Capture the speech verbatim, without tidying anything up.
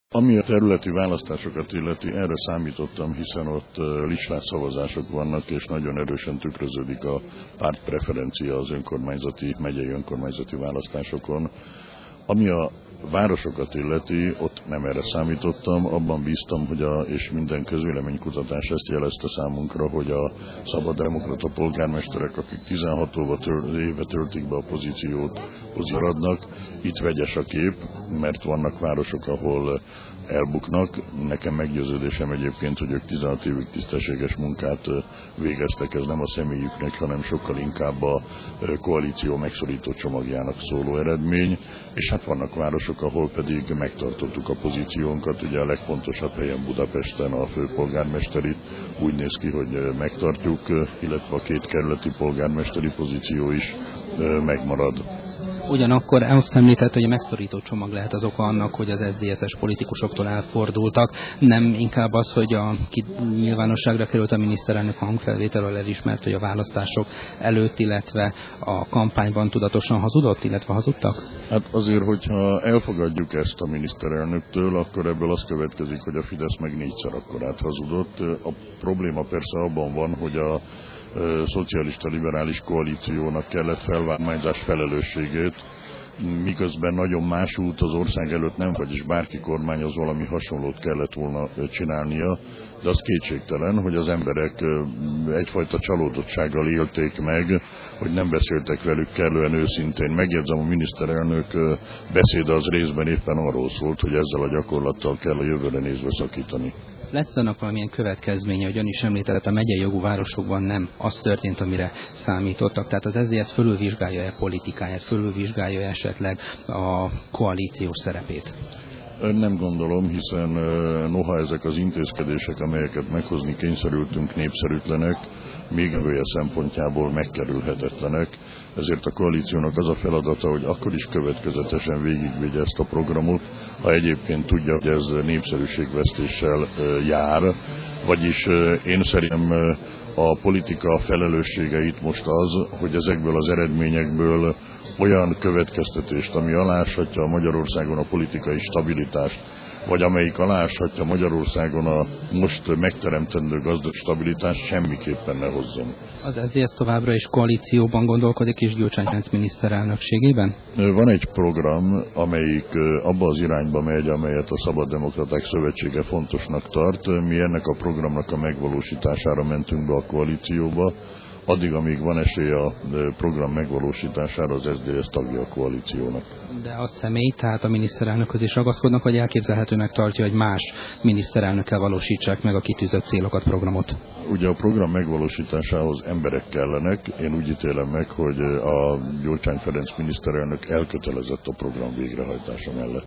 Ami a területi választásokat illeti, erre számítottam, hiszen ott listás szavazások vannak, és nagyon erősen tükröződik a pártpreferencia az önkormányzati, megyei önkormányzati választásokon. Ami a városokat illeti, ott nem erre számítottam, abban bíztam, hogy a, és minden közvéleménykutatás ezt jelezte számunkra, hogy a szabaddemokrata polgármesterek, akik tizenhat éve töltik be a pozíciót, maradnak. Itt vegyes a kép, mert vannak városok, ahol elbuknak. Nekem meggyőződésem egyébként, hogy ők tizenhat évig tisztességes munkát végeztek, ez nem a személyüknek, hanem sokkal inkább a koalíció megszorító csomagjának szóló eredmény, és hát vannak városok, ahol pedig megtartottuk a pozíciónkat, ugye a legfontosabb helyen Budapesten a főpolgármesterit úgy néz ki, hogy megtartjuk, illetve a két kerületi polgármesteri pozíció is megmarad. Ugyanakkor azt említett, hogy a megszorító csomag lehet az oka annak, hogy az es zé es-es politikusoktól elfordultak. Nem inkább az, hogy a nyilvánosságra került a miniszterelnök hangfelvételről elismert, hogy a választások előtt, illetve a kampányban tudatosan hazudott, illetve hazudtak? Hát azért, hogyha elfogadjuk ezt a miniszterelnöktől, akkor ebből az következik, hogy a Fidesz meg négyszer akkorát hazudott. A probléma persze abban van, hogy a szocialista-liberális koalíciónak kellett felvállalni felelősségét, miközben nagyon más út az ország előtt nem, vagyis bárki kormányoz valami hasonlót kellett volna csinálnia, de az kétségtelen, hogy az emberek egyfajta csalódottsággal élték meg, hogy nem beszéltek velük kellően őszintén. Megjegyzem, a miniszterelnök beszéde az részben éppen arról szólt, hogy ezzel a gyakorlattal kell a jövőre nézve szakítani. Lesz annak valamilyen következménye, hogy ön is említett, a megyei jogú városokban nem az történt, amire számítottak. Tehát az es zé es fölülvizsgálja-e politikáját, fölülvizsgálja esetleg a koalíciós szerepét? Nem gondolom, hiszen noha ezek az intézkedések, amelyeket meghozni kényszerültünk, népszerűtlenek, még jövője szempontjából megkerülhetetlenek. Ezért a koalíciónak az a feladata, hogy akkor is következetesen végigvigye ezt a programot, ha egyébként tudja, hogy ez népszerűségvesztéssel jár. Vagyis én szerintem a politika felelősségeit most az, hogy ezekből az eredményekből olyan következtetést, ami aláshatja Magyarországon a politikai stabilitást, vagy amelyik aláshatja Magyarországon a most megteremtendő gazdasági stabilitást, semmiképpen ne hozzon. Az es zé es továbbra is koalícióban gondolkodik, és Gyurcsány Ferenc miniszterelnökségében? Van egy program, amelyik abba az irányba megy, amelyet a Szabaddemokraták Szövetsége fontosnak tart. Mi ennek a programnak a megvalósítására mentünk be a koalícióba. Addig, amíg van esély a program megvalósítására, az es zé dé es tagja a koalíciónak. De a személy, tehát a miniszterelnökhöz is ragaszkodnak, vagy elképzelhetőnek tartja, hogy más miniszterelnökkel valósítsák meg a kitűzött célokat, programot? Ugye a program megvalósításához emberek kellenek. Én úgy ítélem meg, hogy a Gyurcsány Ferenc miniszterelnök elkötelezett a program végrehajtása mellett.